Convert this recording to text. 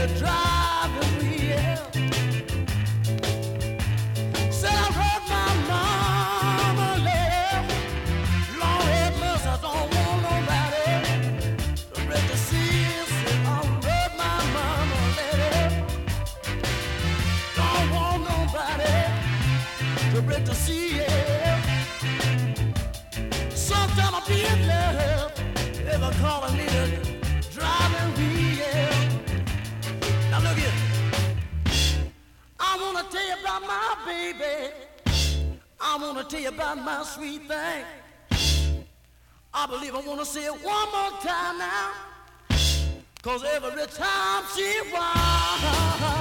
driving wheel. Said I heard my mama laugh. Lord have mercy, I don't want nobody to break the seal. Said I heard my mama laugh. Don't want nobody to break the seal. Sometimes I be in love, ever calling me the driving wheel. Now look here, I wanna tell you about my baby. I wanna tell you about my sweet thing. I believe I wanna say it one more time now, 'cause every time she whines,